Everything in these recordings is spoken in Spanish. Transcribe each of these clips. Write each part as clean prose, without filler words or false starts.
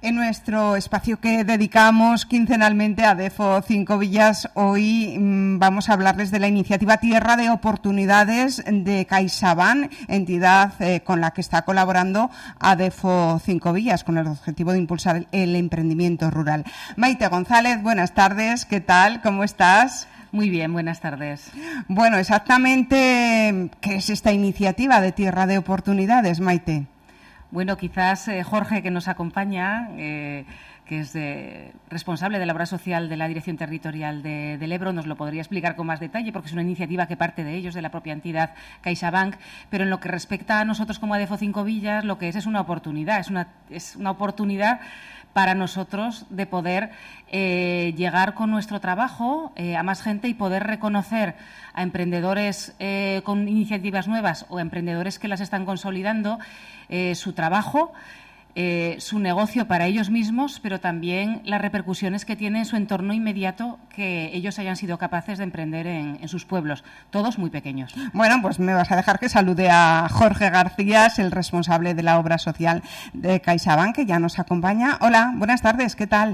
En nuestro espacio que dedicamos quincenalmente a Adefo 5 Villas, hoy vamos a hablarles de la iniciativa Tierra de Oportunidades de CaixaBank, entidad con la que está colaborando Adefo 5 Villas, con el objetivo de impulsar el emprendimiento rural. Maite González, buenas tardes, ¿qué tal? ¿Cómo estás? Muy bien, buenas tardes. Bueno, exactamente, ¿qué es esta iniciativa de Tierra de Oportunidades, Maite? Bueno, quizás Jorge, que nos acompaña, que es responsable de la obra social de la Dirección Territorial del Ebro, nos lo podría explicar con más detalle, porque es una iniciativa que parte de ellos, de la propia entidad CaixaBank, pero en lo que respecta a nosotros como Adefo 5 Villas, lo que es una oportunidad, es una oportunidad para nosotros de poder llegar con nuestro trabajo a más gente y poder reconocer a emprendedores con iniciativas nuevas o emprendedores que las están consolidando su trabajo, su negocio para ellos mismos, pero también las repercusiones que tiene en su entorno inmediato que ellos hayan sido capaces de emprender en sus pueblos, todos muy pequeños. Bueno, pues me vas a dejar que salude a Jorge García, el responsable de la obra social de CaixaBank, que ya nos acompaña. Hola, buenas tardes, ¿qué tal?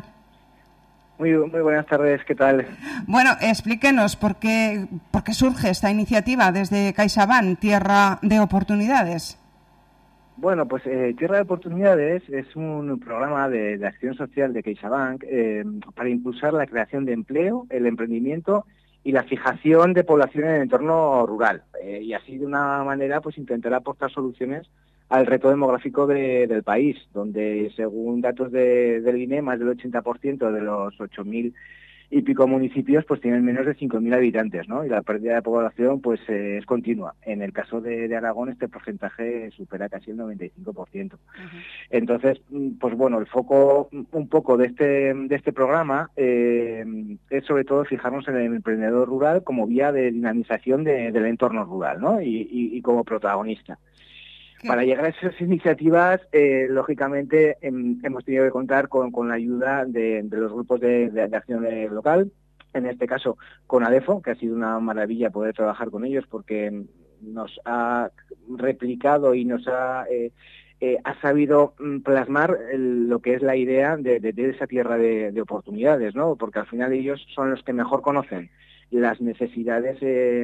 Muy buenas tardes, ¿qué tal? Bueno, explíquenos por qué surge esta iniciativa desde CaixaBank, Tierra de Oportunidades. Bueno, pues Tierra de Oportunidades es un programa de acción social de CaixaBank para impulsar la creación de empleo, el emprendimiento y la fijación de población en el entorno rural. Y así de una manera pues intentar aportar soluciones al reto demográfico del país, donde según datos del INE, más del 80% de los 8.000 y pico municipios pues tienen menos de 5.000 habitantes, ¿no? Y la pérdida de población pues es continua. En el caso de Aragón este porcentaje supera casi el 95%. Entonces, pues bueno, el foco un poco de este programa es sobre todo fijarnos en el emprendedor rural como vía de dinamización del entorno rural, ¿no? Y como protagonista. Para llegar a esas iniciativas, lógicamente, hemos tenido que contar con la ayuda de los grupos de acción local, en este caso con Adefo, que ha sido una maravilla poder trabajar con ellos porque nos ha replicado y nos ha sabido plasmar lo que es la idea de esa tierra de oportunidades, ¿no? Porque al final ellos son los que mejor conocen las necesidades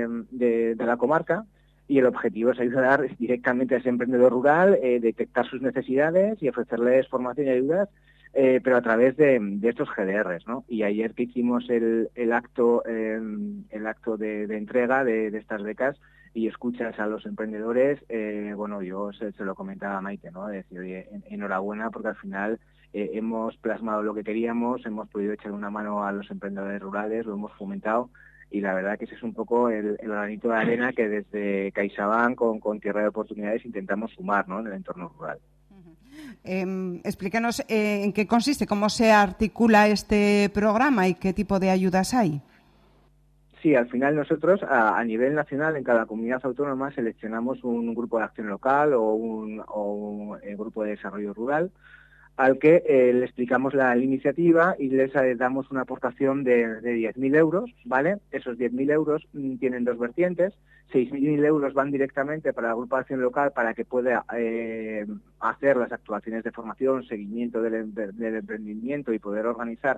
de la comarca. Y el objetivo es ayudar directamente a ese emprendedor rural, detectar sus necesidades y ofrecerles formación y ayudas, pero a través de estos GDRs, ¿no? Y ayer que hicimos el acto de entrega de estas becas y escuchas a los emprendedores, bueno, yo se lo comentaba a Maite, ¿no? De decir, oye, enhorabuena porque al final hemos plasmado lo que queríamos, hemos podido echar una mano a los emprendedores rurales, lo hemos fomentado. Y la verdad que ese es un poco el granito de arena que desde CaixaBank con Tierra de Oportunidades intentamos sumar, ¿no? En el entorno rural. Explíquenos en qué consiste, cómo se articula este programa y qué tipo de ayudas hay. Sí, al final nosotros a nivel nacional en cada comunidad autónoma seleccionamos un grupo de acción local o un grupo de desarrollo rural al que le explicamos la iniciativa y les damos una aportación de 10.000 euros, ¿vale? Esos 10.000 euros tienen dos vertientes. 6.000 euros van directamente para la agrupación local para que pueda hacer las actuaciones de formación, seguimiento del emprendimiento y poder organizar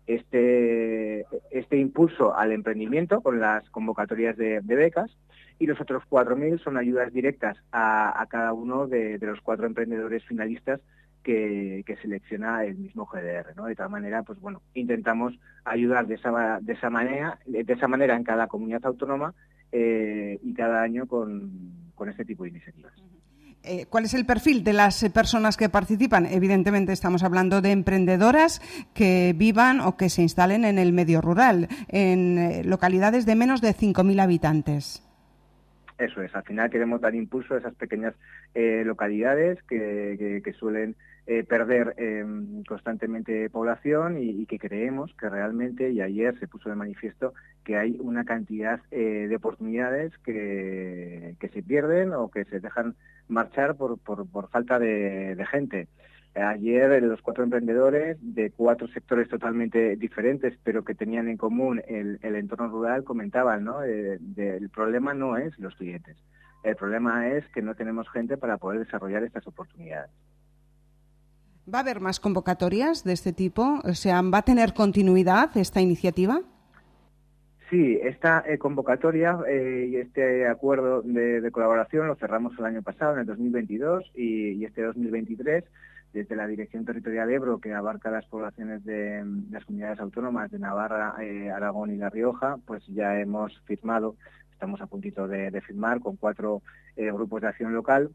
este impulso al emprendimiento con las convocatorias de becas. Y los otros 4.000 son ayudas directas a cada uno de los 4 emprendedores finalistas que selecciona el mismo GDR, ¿no? De tal manera, pues bueno, intentamos ayudar de esa manera en cada comunidad autónoma y cada año con este tipo de iniciativas. ¿Cuál es el perfil de las personas que participan? Evidentemente estamos hablando de emprendedoras que vivan o que se instalen en el medio rural, en localidades de menos de 5.000 habitantes. Eso es, al final queremos dar impulso a esas pequeñas localidades que suelen perder constantemente población y que creemos que realmente, y ayer se puso de manifiesto, que hay una cantidad de oportunidades que se pierden o que se dejan marchar por falta de gente. Ayer los 4 emprendedores de 4 sectores totalmente diferentes, pero que tenían en común el entorno rural, comentaban, ¿no? El problema no es los clientes, el problema es que no tenemos gente para poder desarrollar estas oportunidades. ¿Va a haber más convocatorias de este tipo? O sea, ¿va a tener continuidad esta iniciativa? Sí, esta convocatoria y este acuerdo de colaboración lo cerramos el año pasado, en el 2022, y este 2023, desde la Dirección Territorial Ebro, que abarca las poblaciones de las comunidades autónomas de Navarra, Aragón y La Rioja, pues ya hemos firmado, estamos a puntito de firmar con 4 grupos de acción local,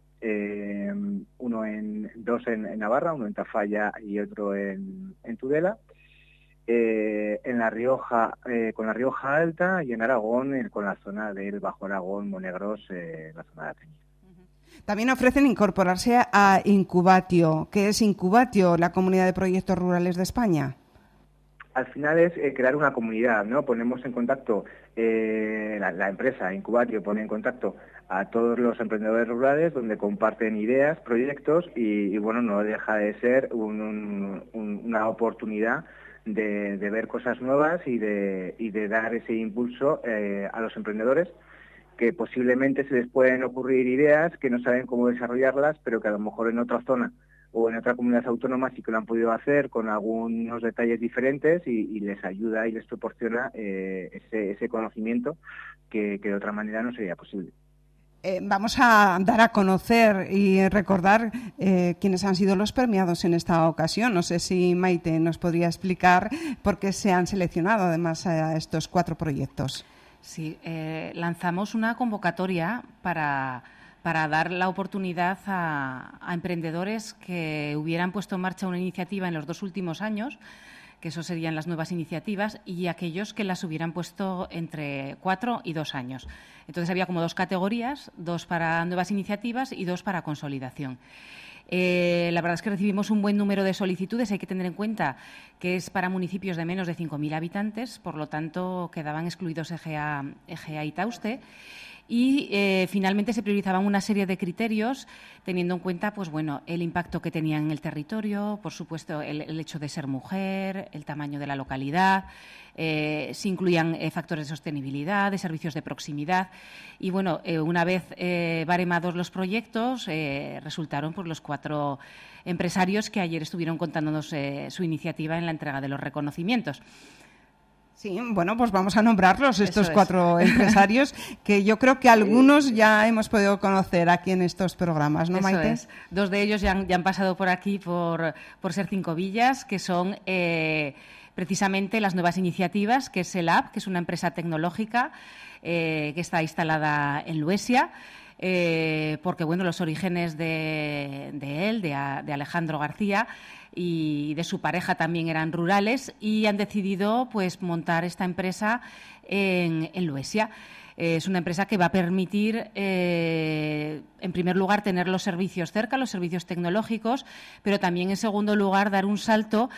dos en Navarra, uno en Tafalla y otro en Tudela. En La Rioja, con La Rioja Alta, y en Aragón, con la zona del Bajo Aragón, Monegros, la zona de Ateña. También ofrecen incorporarse a Incubatio. ¿Qué es Incubatio, la Comunidad de Proyectos Rurales de España? Al final es crear una comunidad, ¿no? Ponemos en contacto, la empresa Incubatio pone en contacto a todos los emprendedores rurales, donde comparten ideas, proyectos, y bueno, no deja de ser una oportunidad de ver cosas nuevas y de dar ese impulso a los emprendedores, que posiblemente se les pueden ocurrir ideas que no saben cómo desarrollarlas, pero que a lo mejor en otra zona o en otra comunidad autónoma sí que lo han podido hacer con algunos detalles diferentes, y les ayuda y les proporciona ese conocimiento que de otra manera no sería posible. Vamos a dar a conocer y recordar quiénes han sido los premiados en esta ocasión. No sé si Maite nos podría explicar por qué se han seleccionado además a estos 4 proyectos. Sí, lanzamos una convocatoria para dar la oportunidad a emprendedores que hubieran puesto en marcha una iniciativa en los 2 últimos años, que eso serían las nuevas iniciativas, y aquellos que las hubieran puesto entre 4 y 2 años. Entonces había como 2 categorías, 2 para nuevas iniciativas y 2 para consolidación. La verdad es que recibimos un buen número de solicitudes. Hay que tener en cuenta que es para municipios de menos de 5.000 habitantes, por lo tanto quedaban excluidos Egea y Tauste. Y finalmente se priorizaban una serie de criterios teniendo en cuenta, pues bueno, el impacto que tenían en el territorio, por supuesto el hecho de ser mujer, el tamaño de la localidad, se incluían factores de sostenibilidad, de servicios de proximidad, y bueno, una vez baremados los proyectos, resultaron pues los 4 empresarios que ayer estuvieron contándonos su iniciativa en la entrega de los reconocimientos. Sí, bueno, pues vamos a nombrarlos, estos 4 empresarios, que yo creo que algunos ya hemos podido conocer aquí en estos programas, ¿no, Maite? Eso es. 2 de ellos ya han pasado por aquí por Ser 5 Villas, que son precisamente las nuevas iniciativas, que es Selab, que es una empresa tecnológica que está instalada en Luesia. Porque bueno, los orígenes de él, de Alejandro García, y de su pareja también eran rurales, y han decidido pues montar esta empresa en Luesia. Es una empresa que va a permitir, en primer lugar, tener los servicios cerca, los servicios tecnológicos, pero también, en segundo lugar, dar un salto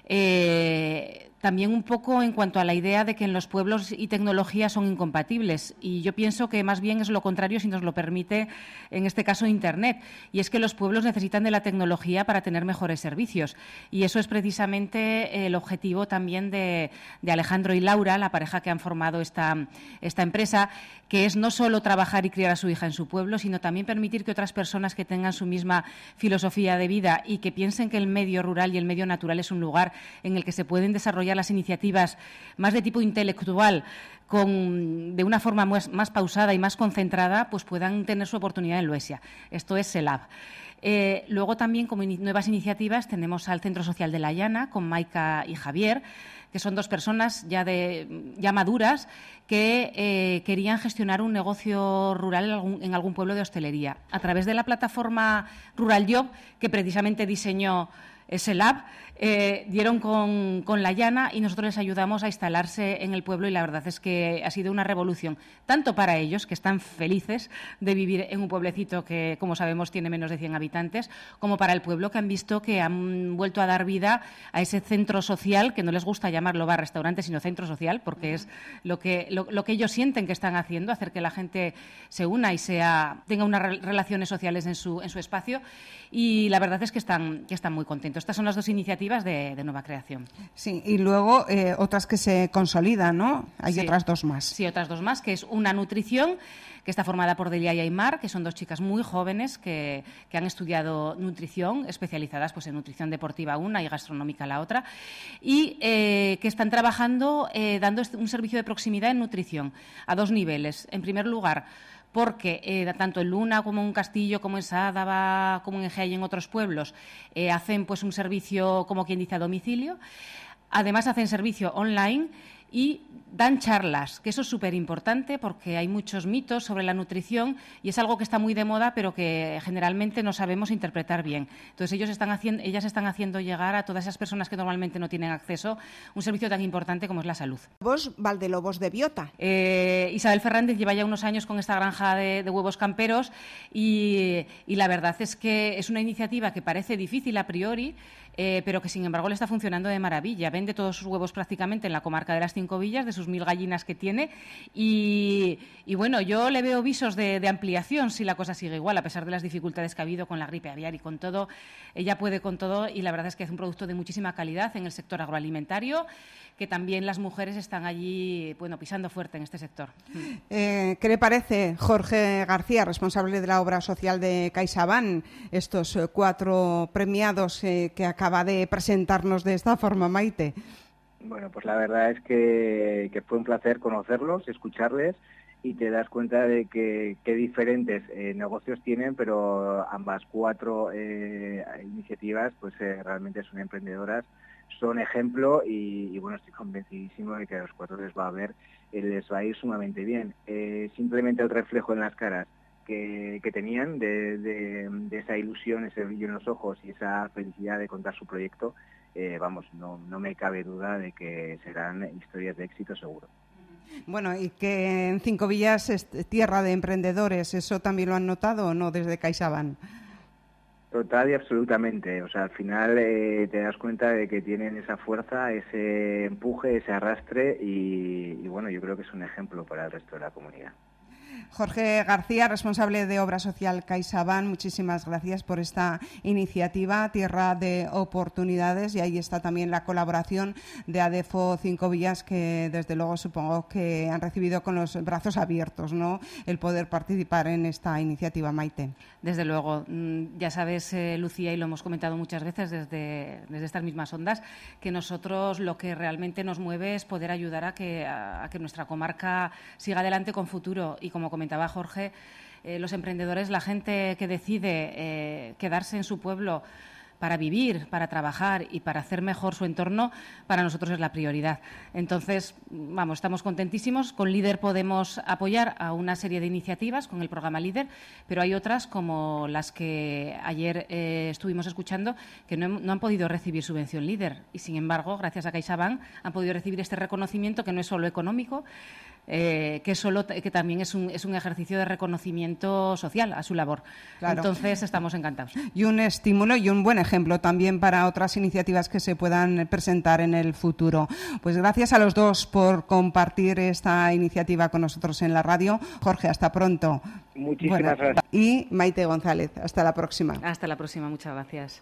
también un poco en cuanto a la idea de que en los pueblos y tecnología son incompatibles. Y yo pienso que más bien es lo contrario, si nos lo permite, en este caso, Internet. Y es que los pueblos necesitan de la tecnología para tener mejores servicios. Y eso es precisamente el objetivo también de Alejandro y Laura, la pareja que han formado esta empresa, que es no solo trabajar y criar a su hija en su pueblo, sino también permitir que otras personas que tengan su misma filosofía de vida y que piensen que el medio rural y el medio natural es un lugar en el que se pueden desarrollar las iniciativas más de tipo intelectual, de una forma más pausada y más concentrada, pues puedan tener su oportunidad en Luesia. Esto es Selab. Luego también, como nuevas iniciativas, tenemos al Centro Social de La Llana, con Maika y Javier, que son 2 personas ya maduras que querían gestionar un negocio rural en algún pueblo de hostelería. A través de la plataforma Rural Job, que precisamente diseñó Selab, dieron con La Llana, y nosotros les ayudamos a instalarse en el pueblo, y la verdad es que ha sido una revolución, tanto para ellos, que están felices de vivir en un pueblecito que, como sabemos, tiene menos de 100 habitantes, como para el pueblo, que han visto que han vuelto a dar vida a ese centro social, que no les gusta llamarlo bar, restaurante, sino centro social, porque es lo que ellos sienten que están haciendo, hacer que la gente se una y tenga unas relaciones sociales en su espacio, y la verdad es que están muy contentos. Estas son las dos iniciativas de nueva creación. Sí, y luego otras que se consolidan, ¿no? Hay otras dos más. Sí, otras dos más, que es una nutrición, que está formada por Delia y Aymar, que son dos chicas muy jóvenes que han estudiado nutrición, especializadas pues, en nutrición deportiva una y gastronómica la otra, y que están trabajando dando un servicio de proximidad en nutrición a dos niveles. En primer lugar, porque tanto en Luna como en Castillo, como en Sádava, como en Egea y en otros pueblos hacen pues, un servicio, como quien dice, a domicilio. Además, hacen servicio online y dan charlas, que eso es súper importante porque hay muchos mitos sobre la nutrición y es algo que está muy de moda, pero que generalmente no sabemos interpretar bien. Entonces, ellas están haciendo llegar a todas esas personas que normalmente no tienen acceso un servicio tan importante como es la salud. Vos, Valdelobos de Biota. Isabel Fernández lleva ya unos años con esta granja de huevos camperos y la verdad es que es una iniciativa que parece difícil a priori, pero que sin embargo le está funcionando de maravilla. Vende todos sus huevos prácticamente en la comarca de las 5 Villas, de sus 1000 gallinas que tiene y bueno, yo le veo visos de ampliación si la cosa sigue igual, a pesar de las dificultades que ha habido con la gripe aviar y con todo. Ella puede con todo y la verdad es que hace un producto de muchísima calidad en el sector agroalimentario, que también las mujeres están allí pisando fuerte en este sector. ¿Qué le parece, Jorge García, responsable de la obra social de CaixaBank, estos 4 premiados que acaba de presentarnos de esta forma, Maite? Bueno, pues la verdad es que fue un placer conocerlos, escucharles, y te das cuenta de que qué diferentes negocios tienen, pero ambas 4 iniciativas pues realmente son emprendedoras, son ejemplo y bueno, estoy convencidísimo de que a los 4 les va a ir sumamente bien. Simplemente el reflejo en las caras que tenían de esa ilusión, ese brillo en los ojos y esa felicidad de contar su proyecto, no me cabe duda de que serán historias de éxito seguro. Bueno, y que en 5 Villas es tierra de emprendedores, ¿eso también lo han notado o no desde CaixaBank? Total y absolutamente. O sea, al final te das cuenta de que tienen esa fuerza, ese empuje, ese arrastre y bueno, yo creo que es un ejemplo para el resto de la comunidad. Jorge García, responsable de Obra Social CaixaBank, muchísimas gracias por esta iniciativa Tierra de Oportunidades, y ahí está también la colaboración de ADEFO 5 Villas, que desde luego supongo que han recibido con los brazos abiertos, ¿no?, el poder participar en esta iniciativa, Maite. Desde luego, ya sabes, Lucía, y lo hemos comentado muchas veces desde estas mismas ondas, que nosotros lo que realmente nos mueve es poder ayudar a que nuestra comarca siga adelante con futuro. Y como comentaba Jorge, los emprendedores, la gente que decide quedarse en su pueblo para vivir, para trabajar y para hacer mejor su entorno, para nosotros es la prioridad. Entonces, estamos contentísimos. Con LEADER podemos apoyar a una serie de iniciativas con el programa LEADER, pero hay otras, como las que ayer estuvimos escuchando, que no han podido recibir subvención LEADER y, sin embargo, gracias a CaixaBank han podido recibir este reconocimiento, que no es solo económico, que también es un ejercicio de reconocimiento social a su labor. Claro. Entonces, estamos encantados. Y un estímulo y un buen ejemplo también para otras iniciativas que se puedan presentar en el futuro. Pues gracias a los dos por compartir esta iniciativa con nosotros en la radio. Jorge, hasta pronto. Muchísimas gracias. Y Maite González, hasta la próxima. Hasta la próxima, muchas gracias.